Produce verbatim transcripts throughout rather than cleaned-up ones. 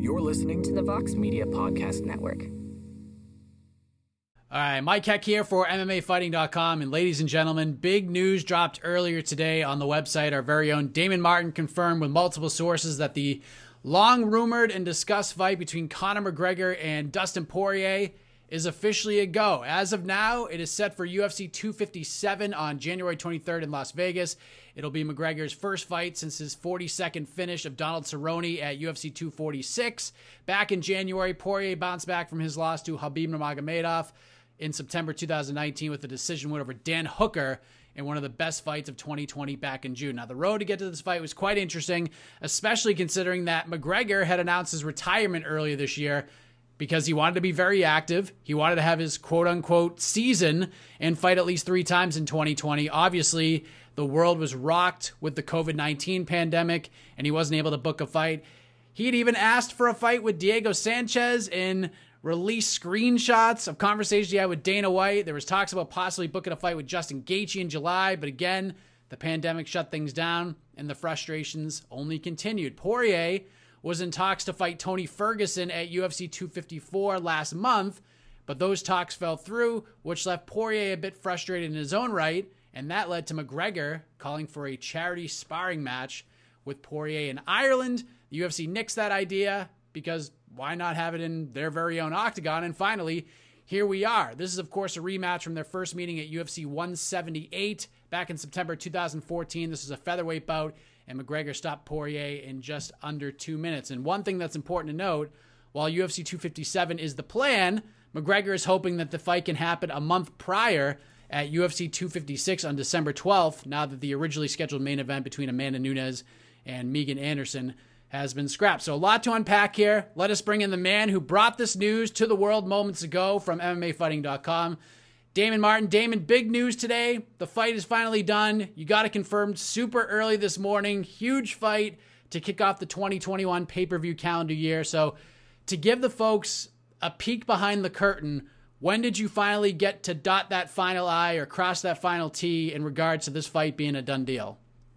You're listening to the Vox Media Podcast Network. All right, Mike Heck here for M M A Fighting dot com, and ladies and gentlemen, big news dropped earlier today on the website. Our very own Damon Martin confirmed with multiple sources that the long-rumored and discussed fight between Conor McGregor and Dustin Poirier is officially a go. As of now, it is set for U F C two fifty-seven on January twenty-third in Las Vegas. It'll be McGregor's first fight since his forty-second finish of Donald Cerrone at U F C two forty-six. Back in January, Poirier bounced back from his loss to Khabib Nurmagomedov in September two thousand nineteen with a decision win over Dan Hooker in one of the best fights of twenty twenty back in June. Now, the road to get to this fight was quite interesting, especially considering that McGregor had announced his retirement earlier this year because he wanted to be very active. He wanted to have his quote-unquote season and fight at least three times in twenty twenty. Obviously, the world was rocked with the covid nineteen pandemic, and he wasn't able to book a fight. He had even asked for a fight with Diego Sanchez and released screenshots of conversations he had with Dana White. There was talks about possibly booking a fight with Justin Gaethje in July, but again, the pandemic shut things down, and the frustrations only continued. Poirier was in talks to fight Tony Ferguson at U F C two fifty-four last month, but those talks fell through, which left Poirier a bit frustrated in his own right, and that led to McGregor calling for a charity sparring match with Poirier in Ireland. The U F C nixed that idea because why not have it in their very own octagon? And finally, here we are. This is, of course, a rematch from their first meeting at U F C one seventy-eight back in September two thousand fourteen. This is a featherweight bout, and McGregor stopped Poirier in just under two minutes. And one thing that's important to note, while U F C two fifty-seven is the plan, McGregor is hoping that the fight can happen a month prior at U F C two fifty-six on December twelfth, now that the originally scheduled main event between Amanda Nunes and Megan Anderson has been scrapped. So a lot to unpack here. Let us bring in the man who brought this news to the world moments ago from M M A Fighting dot com, Damon Martin. Damon, big news today. The fight is finally done. You got it confirmed super early this morning. Huge fight to kick off the twenty twenty-one pay-per-view calendar year. So to give the folks a peek behind the curtain, when did you finally get to dot that final I or cross that final T in regards to this fight being a done deal?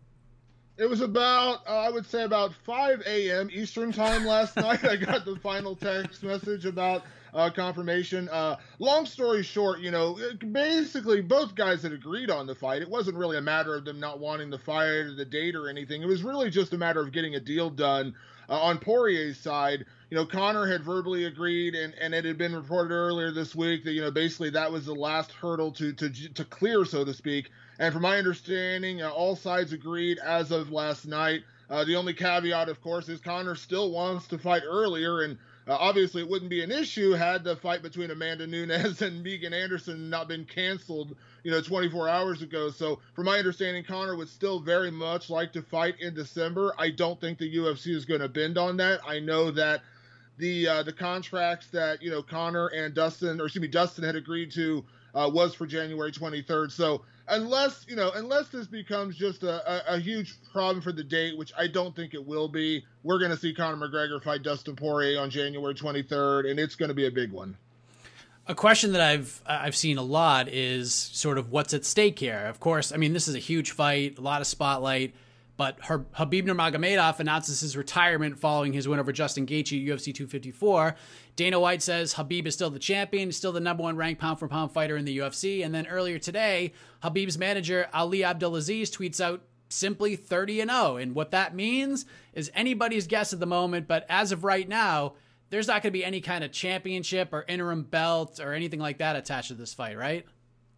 It was about, uh, I would say about five a.m. Eastern time last night. I got the final text message about uh, confirmation. Uh, long story short, you know, basically both guys had agreed on the fight. It wasn't really a matter of them not wanting the fight or the date or anything. It was really just a matter of getting a deal done. Uh, on Poirier's side, you know, Conor had verbally agreed, and, and it had been reported earlier this week that, you know, basically that was the last hurdle to to to clear, so to speak. And from my understanding, uh, all sides agreed as of last night. Uh, the only caveat, of course, is Conor still wants to fight earlier, and uh, obviously it wouldn't be an issue had the fight between Amanda Nunes and Megan Anderson not been canceled, you know, twenty-four hours ago. So from my understanding, Conor would still very much like to fight in December. I don't think the U F C is going to bend on that. I know that the uh, the contracts that, you know, Conor and Dustin, or excuse me, Dustin had agreed to uh, was for January twenty-third. So unless, you know, unless this becomes just a, a, a huge problem for the date, which I don't think it will be, we're going to see Conor McGregor fight Dustin Poirier on January twenty-third, and it's going to be a big one. A question that I've I've seen a lot is sort of what's at stake here. Of course, I mean, this is a huge fight, a lot of spotlight, but her, Khabib Nurmagomedov announces his retirement following his win over Justin Gaethje at U F C two fifty-four. Dana White says Khabib is still the champion, still the number one ranked pound-for-pound fighter in the U F C. And then earlier today, Khabib's manager, Ali Abdelaziz, tweets out simply thirty and oh. And what that means is anybody's guess at the moment, but as of right now, there's not going to be any kind of championship or interim belt or anything like that attached to this fight, right?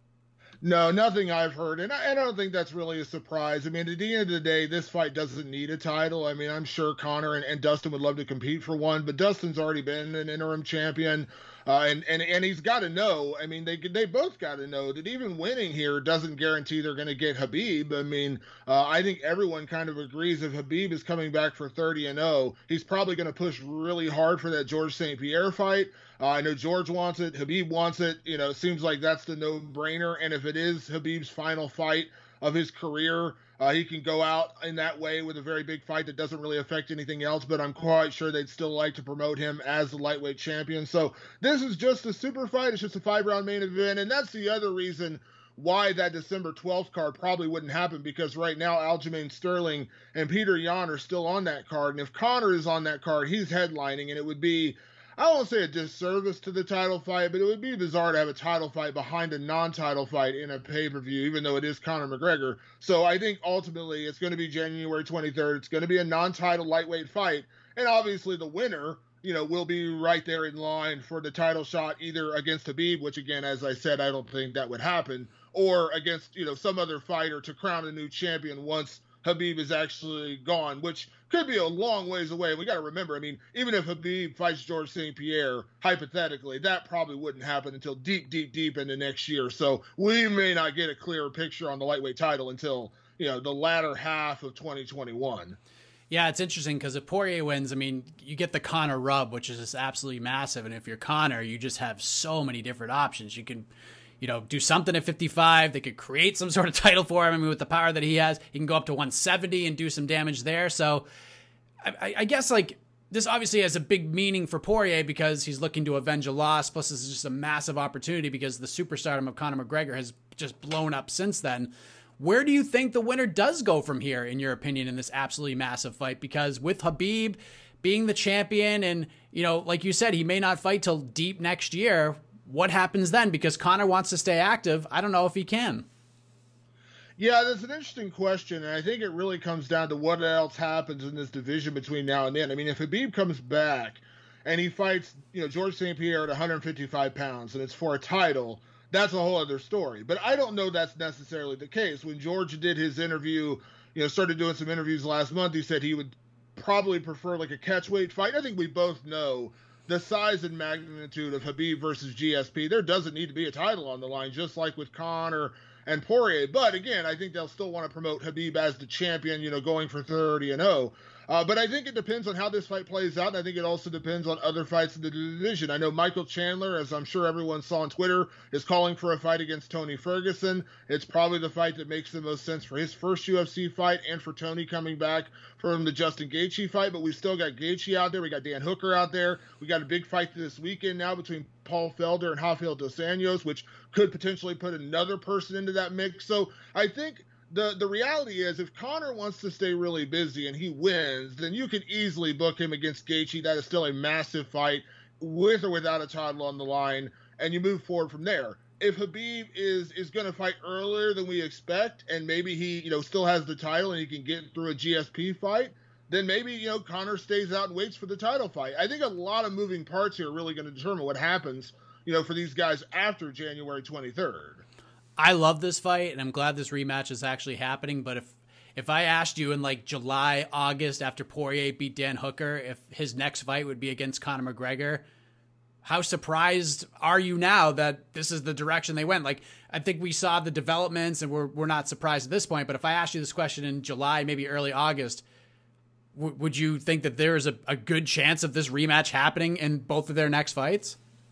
No, nothing I've heard, and I, I don't think that's really a surprise. I mean, at the end of the day, this fight doesn't need a title. I mean, I'm sure Conor and, and Dustin would love to compete for one, but Dustin's already been an interim champion, uh, and, and, and he's got to know, I mean, they they both got to know that even winning here doesn't guarantee they're going to get Khabib. I mean, uh, I think everyone kind of agrees if Khabib is coming back for thirty and oh, he's probably going to push really hard for that George Saint Pierre fight. Uh, I know George wants it. Khabib wants it. You know, it seems like that's the no-brainer. And if it is Khabib's final fight of his career, uh, he can go out in that way with a very big fight that doesn't really affect anything else. But I'm quite sure they'd still like to promote him as the lightweight champion. So this is just a super fight. It's just a five-round main event. And that's the other reason why that December twelfth card probably wouldn't happen, because right now Aljamain Sterling and Peter Yan are still on that card. And if Conor is on that card, he's headlining, and it would be, I don't want to say a disservice to the title fight, but it would be bizarre to have a title fight behind a non-title fight in a pay-per-view, even though it is Conor McGregor. So I think ultimately it's going to be January twenty-third. It's going to be a non-title lightweight fight. And obviously the winner, you know, will be right there in line for the title shot, either against Khabib, which again, as I said, I don't think that would happen, or against, you know, some other fighter to crown a new champion once Khabib is actually gone, which could be a long ways away. We got to remember, I mean, even if Khabib fights Georges Saint Pierre, hypothetically, that probably wouldn't happen until deep, deep, deep into next year. So we may not get a clearer picture on the lightweight title until, you know, the latter half of twenty twenty-one. Yeah, it's interesting because if Poirier wins, I mean, you get the Conor rub, which is just absolutely massive. And if you're Conor, you just have so many different options. You can, you know, do something at fifty-five. They could create some sort of title for him. I mean, with the power that he has, he can go up to one seventy and do some damage there. So I, I guess, like, this obviously has a big meaning for Poirier because he's looking to avenge a loss. Plus, this is just a massive opportunity because the superstardom of Conor McGregor has just blown up since then. Where do you think the winner does go from here, in your opinion, in this absolutely massive fight? Because with Khabib being the champion and, you know, like you said, he may not fight till deep next year. What happens then? Because Conor wants to stay active. I don't know if he can. Yeah, that's an interesting question, and I think it really comes down to what else happens in this division between now and then. I mean, if Khabib comes back and he fights, you know, Georges Saint Pierre at one fifty-five pounds and it's for a title, that's a whole other story. But I don't know that's necessarily the case. When George did his interview, you know, started doing some interviews last month, he said he would probably prefer like a catchweight fight. I think we both know the size and magnitude of Khabib versus G S P. There doesn't need to be a title on the line, just like with Conor and Poirier. But again, I think they'll still want to promote Khabib as the champion, you know, going for thirty and oh. Uh, but I think it depends on how this fight plays out, and I think it also depends on other fights in the division. I know Michael Chandler, as I'm sure everyone saw on Twitter, is calling for a fight against Tony Ferguson. It's probably the fight that makes the most sense for his first U F C fight and for Tony coming back from the Justin Gaethje fight. But we've still got Gaethje out there. We got Dan Hooker out there. We got a big fight this weekend now between Paul Felder and Rafael dos Anjos, which could potentially put another person into that mix. So I think The the reality is, if Conor wants to stay really busy and he wins, then you can easily book him against Gaethje. That is still a massive fight, with or without a title on the line, and you move forward from there. If Khabib is is going to fight earlier than we expect, and maybe he you know still has the title and he can get through a G S P fight, then maybe you know Conor stays out and waits for the title fight. I think a lot of moving parts here are really going to determine what happens, you know, for these guys after January twenty-third. I love this fight, and I'm glad this rematch is actually happening. But if if I asked you in like July, August, after Poirier beat Dan Hooker, if his next fight would be against Conor McGregor, how surprised are you now that this is the direction they went? Like, I think we saw the developments, and we're we're not surprised at this point. But if I asked you this question in July, maybe early August, w- would you think that there is a, a good chance of this rematch happening in both of their next fights?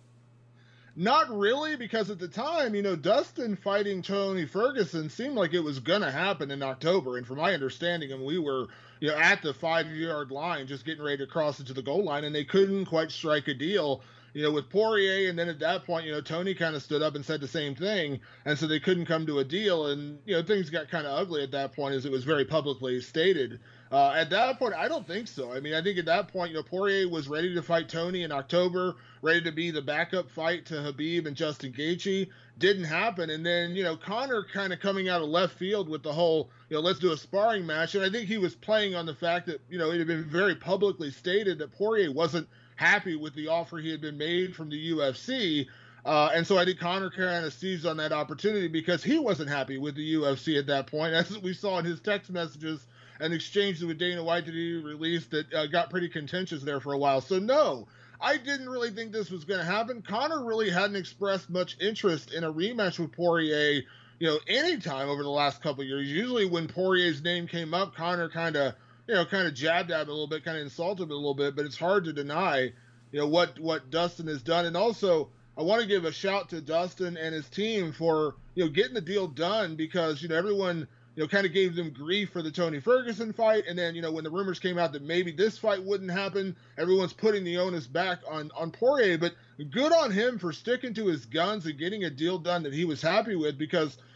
Not really, because at the time, you know, Dustin fighting Tony Ferguson seemed like it was going to happen in October. And from my understanding, and we were, you know, at the five-yard line, just getting ready to cross into the goal line, and they couldn't quite strike a deal, you know, with Poirier. And then at that point, you know, Tony kind of stood up and said the same thing. And so they couldn't come to a deal. And, you know, things got kind of ugly at that point, as it was very publicly stated. Uh, at that point, I don't think so. I mean, I think at that point, you know, Poirier was ready to fight Tony in October, ready to be the backup fight to Khabib and Justin Gaethje. Didn't happen. And then, you know, Conor kind of coming out of left field with the whole, you know, let's do a sparring match. And I think he was playing on the fact that, you know, it had been very publicly stated that Poirier wasn't happy with the offer he had been made from the U F C. Uh, and so I think Conor kind of seized on that opportunity because he wasn't happy with the U F C at that point, as we saw in his text messages and exchanges with Dana White that he released that uh, got pretty contentious there for a while. So no, I didn't really think this was going to happen. Conor really hadn't expressed much interest in a rematch with Poirier, you know, anytime over the last couple of years. Usually when Poirier's name came up, Conor kind of, you know, kind of jabbed at him a little bit, kind of insulted him a little bit, but it's hard to deny, you know, what, what Dustin has done. And also, I want to give a shout to Dustin and his team for, you know, getting the deal done, because, you know, everyone, you know, kind of gave them grief for the Tony Ferguson fight. And then, you know, when the rumors came out that maybe this fight wouldn't happen, everyone's putting the onus back on, on Poirier. But good on him for sticking to his guns and getting a deal done that he was happy with, because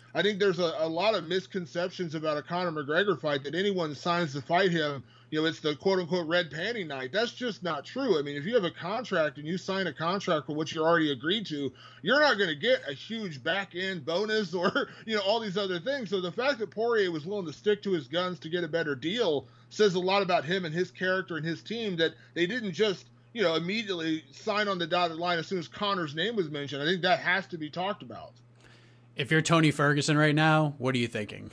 I think there's a, a lot of misconceptions about a Conor McGregor fight that anyone signs to fight him, you know, it's the quote unquote red panty night. That's just not true. I mean, if you have a contract and you sign a contract for what you already agreed to, you're not going to get a huge back end bonus or, you know, all these other things. So the fact that Poirier was willing to stick to his guns to get a better deal says a lot about him and his character and his team, that they didn't just, you know, immediately sign on the dotted line as soon as Conor's name was mentioned. I think that has to be talked about. If you're Tony Ferguson right now, what are you thinking?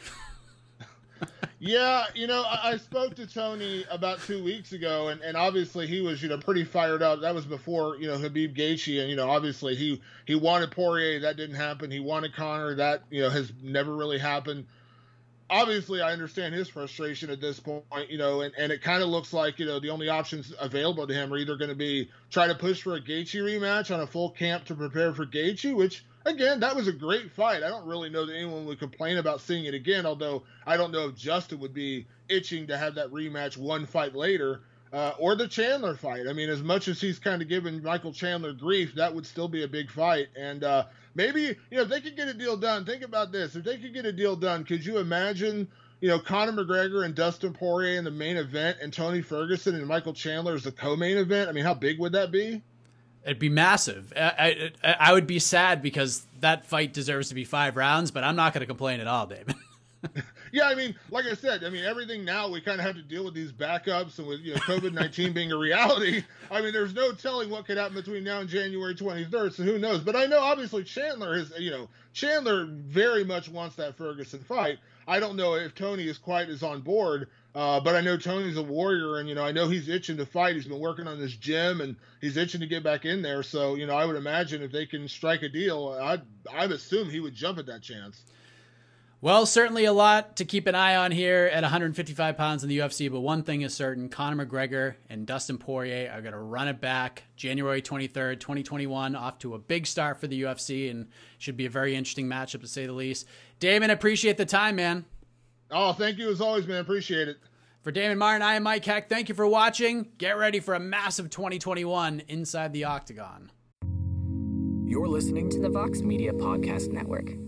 Yeah, you know, I, I spoke to Tony about two weeks ago, and, and obviously he was, you know, pretty fired up. That was before, you know, Khabib Gaethje, and, you know, obviously he, he wanted Poirier. That didn't happen. He wanted Conor. That, you know, has never really happened. Obviously, I understand his frustration at this point, you know, and, and it kind of looks like, you know, the only options available to him are either going to be try to push for a Gaethje rematch on a full camp to prepare for Gaethje, which, again, that was a great fight. I don't really know that anyone would complain about seeing it again, although I don't know if Justin would be itching to have that rematch one fight later, uh, or the Chandler fight. I mean, as much as he's kind of given Michael Chandler grief, that would still be a big fight. And uh, maybe, you know, if they could get a deal done, think about this. If they could get a deal done, could you imagine, you know, Conor McGregor and Dustin Poirier in the main event and Tony Ferguson and Michael Chandler as the co-main event? I mean, how big would that be? It'd be massive. I, I, I would be sad because that fight deserves to be five rounds, but I'm not going to complain at all, David. Yeah, I mean, like I said, I mean, everything now we kind of have to deal with these backups, and with, you know, COVID nineteen being a reality. I mean, there's no telling what could happen between now and January twenty-third, so who knows? But I know, obviously, Chandler is, you know, Chandler very much wants that Ferguson fight. I don't know if Tony is quite as on board, uh, but I know Tony's a warrior, and, you know, I know he's itching to fight. He's been working on this gym, and he's itching to get back in there. So, you know, I would imagine if they can strike a deal, I'd, I'd assume he would jump at that chance. Well, certainly a lot to keep an eye on here at one hundred fifty-five pounds in the U F C, but one thing is certain, Conor McGregor and Dustin Poirier are going to run it back January twenty-third, twenty twenty-one, off to a big start for the U F C, and should be a very interesting matchup to say the least. Damon, appreciate the time, man. Oh, thank you as always, man. Appreciate it. For Damon Martin, I am Mike Heck. Thank you for watching. Get ready for a massive twenty twenty-one inside the Octagon. You're listening to the Vox Media Podcast Network.